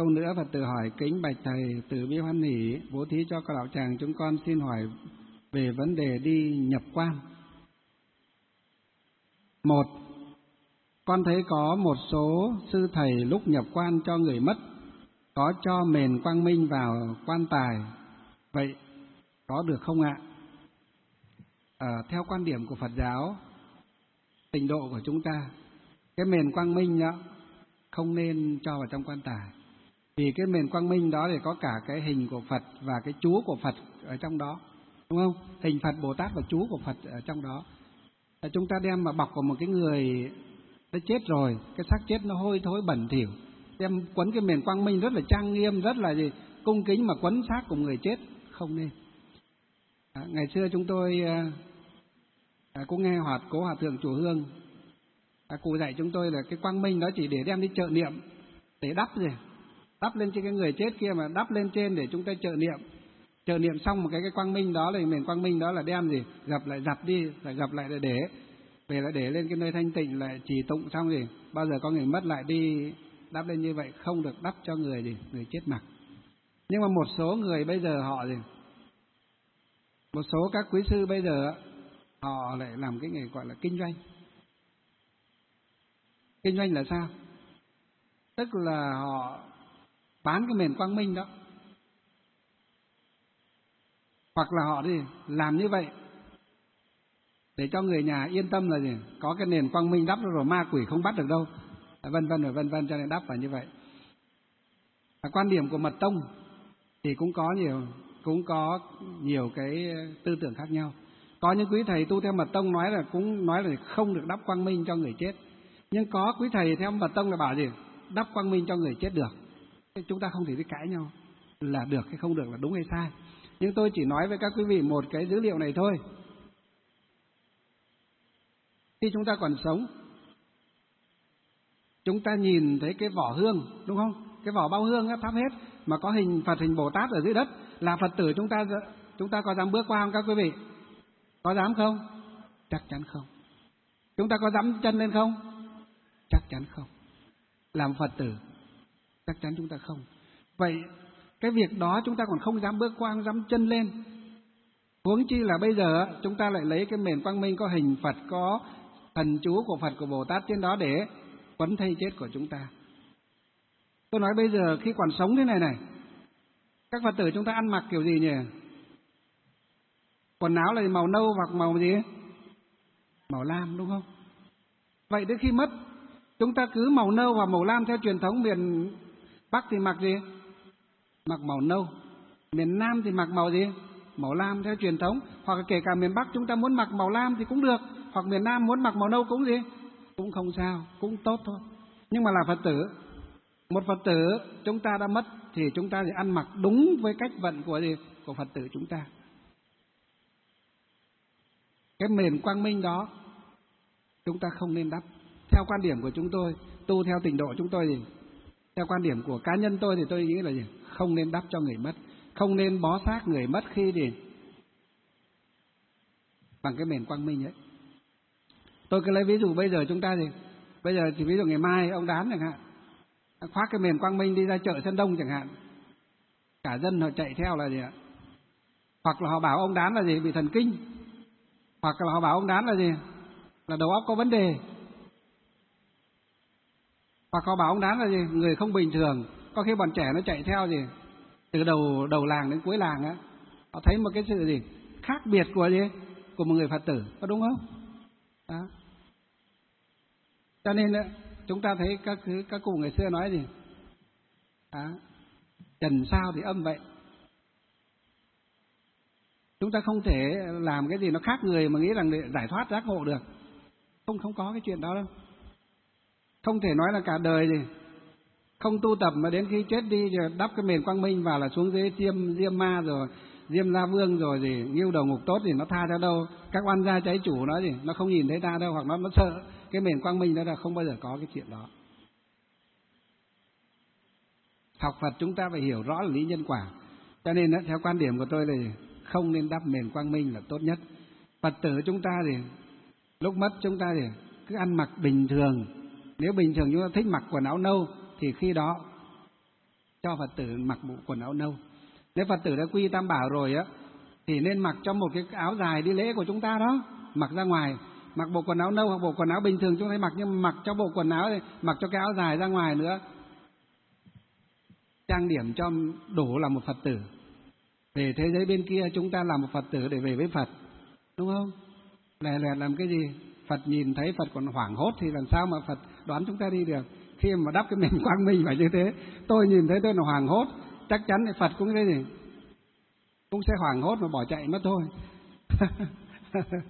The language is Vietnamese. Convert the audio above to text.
câu nữa Phật tử hỏi: kính bạch thầy, từ bi hoan hỷ bố thí cho các đạo tràng, chúng con xin hỏi về vấn đề đi nhập quan. Một, con thấy có một số sư thầy lúc nhập quan cho người mất có cho mền quang minh vào quan tài, vậy có được không ạ? Theo quan điểm của Phật giáo Tịnh độ của chúng ta, cái mền quang minh đó không nên cho vào trong quan tài, vì cái mền quang minh đó thì có cả cái hình của Phật và cái chú của Phật ở trong đó, đúng không? Hình Phật Bồ Tát và chú của Phật ở trong đó. Chúng ta đem mà bọc vào một cái người đã chết rồi, cái xác chết nó hôi thối bẩn thỉu, đem quấn cái mền quang minh rất là trang nghiêm, rất là cung kính mà quấn xác của người chết, không nên. Ngày xưa chúng tôi cũng nghe Cố Hòa Thượng Chùa Hương cụ dạy chúng tôi là cái quang minh đó chỉ để đem đi chợ niệm, để đắp lên trên cái người chết kia, mà đắp lên trên để chúng ta chợ niệm xong một cái quang minh đó, là miền quang minh đó là đem gặp lại giặt đi, lại gặp lại để về lại để lên cái nơi thanh tịnh, lại trì tụng xong bao giờ có người mất lại đi đắp lên như vậy, không được đắp cho người chết mặc. Nhưng mà một số người bây giờ họ một số các quý sư bây giờ họ lại làm cái nghề gọi là kinh doanh. Kinh doanh là sao? Tức là họ bán cái mền quang minh đó, hoặc là họ làm như vậy để cho người nhà yên tâm là có cái nền quang minh đắp rồi ma quỷ không bắt được đâu, vân vân, cho nên đắp vào như vậy. Quan điểm của Mật Tông thì cũng có nhiều cái tư tưởng khác nhau. Có những quý thầy tu theo Mật Tông cũng nói là không được đắp quang minh cho người chết, nhưng có quý thầy theo Mật Tông là bảo đắp quang minh cho người chết được. Chúng ta không thể đi cãi nhau là được hay không được, là đúng hay sai. Nhưng tôi chỉ nói với các quý vị một cái dữ liệu này thôi. Khi chúng ta còn sống, chúng ta nhìn thấy cái vỏ hương, đúng không? Cái vỏ bao hương thắp hết mà có hình Phật, hình Bồ Tát ở dưới đất, là Phật tử chúng ta có dám bước qua không các quý vị? Có dám không? Chắc chắn không. Chúng ta có dám chân lên không? Chắc chắn không. Làm Phật tử chắc chắn chúng ta không. Vậy cái việc đó chúng ta còn không dám bước qua, không dám chân lên, huống chi là bây giờ chúng ta lại lấy cái mền quang minh có hình Phật, có thần chú của Phật, của Bồ Tát trên đó để quấn thây chết của chúng ta. Tôi nói bây giờ khi còn sống thế này, các Phật tử chúng ta ăn mặc kiểu gì nhỉ? Quần áo là màu nâu hoặc màu gì? Màu lam, đúng không? Vậy đến khi mất, chúng ta cứ màu nâu và màu lam theo truyền thống. Miền Bắc thì mặc gì? Mặc màu nâu. Miền Nam thì mặc màu gì? Màu lam theo truyền thống. Hoặc kể cả miền Bắc chúng ta muốn mặc màu lam thì cũng được, hoặc miền Nam muốn mặc màu nâu cũng cũng không sao, cũng tốt thôi. Nhưng mà là Phật tử, một Phật tử chúng ta đã mất thì chúng ta phải ăn mặc đúng với cách vận của Phật tử chúng ta. Cái mền quang minh đó chúng ta không nên đắp. Theo quan điểm của chúng tôi, tu theo Tịnh độ chúng tôi theo quan điểm của cá nhân tôi thì tôi nghĩ là không nên đắp cho người mất, không nên bó xác người mất khi bằng cái mền quang minh ấy. Tôi cứ lấy ví dụ bây giờ chúng ta bây giờ thì ví dụ ngày mai ông Đán chẳng hạn, khoác cái mền quang minh đi ra chợ Sơn Đông chẳng hạn, cả dân họ chạy theo là hoặc là họ bảo ông Đán là bị thần kinh, hoặc là họ bảo ông Đán là là đầu óc có vấn đề, hoặc họ bảo ông Đán là người không bình thường. Có khi bọn trẻ nó chạy theo từ đầu làng đến cuối làng á, họ thấy một cái sự khác biệt của một người Phật tử, có đúng không? Đó. Cho nên chúng ta thấy các cụ ngày xưa nói trần sao thì âm vậy. Chúng ta không thể làm cái gì nó khác người mà nghĩ rằng để giải thoát giác ngộ được. Không có cái chuyện đó đâu. Không thể nói là cả đời không tu tập mà đến khi chết đi rồi đắp cái mền quang minh vào là xuống dưới diêm ma rồi diêm la vương rồi nghiêu đầu ngục tốt thì nó tha ra đâu. Các oan gia trái chủ nó không nhìn thấy ta đâu, hoặc nó sợ cái mền quang minh đó, là không bao giờ có cái chuyện đó. Học Phật chúng ta phải hiểu rõ là lý nhân quả. Cho nên theo quan điểm của tôi là không nên đắp mền quang minh là tốt nhất. Phật tử chúng ta lúc mất chúng ta cứ ăn mặc bình thường. Nếu bình thường chúng ta thích mặc quần áo nâu thì khi đó cho Phật tử mặc bộ quần áo nâu. Nếu Phật tử đã quy Tam Bảo rồi á thì nên mặc cho một cái áo dài đi lễ của chúng ta đó, mặc ra ngoài, mặc bộ quần áo nâu hoặc bộ quần áo bình thường chúng ta mặc, nhưng mà mặc cho bộ quần áo này, mặc cho cái áo dài ra ngoài nữa, trang điểm cho đủ là một Phật tử. Về thế giới bên kia chúng ta là một Phật tử để về với Phật, đúng không? Lè lẹt làm cái gì? Phật nhìn thấy Phật còn hoảng hốt thì làm sao mà Phật đoán chúng ta đi được? Khi mà đắp cái mền quang minh phải như thế. Tôi nhìn thấy tôi là hoảng hốt, chắc chắn thì Phật cũng thế gì, cũng sẽ hoảng hốt mà bỏ chạy mất thôi.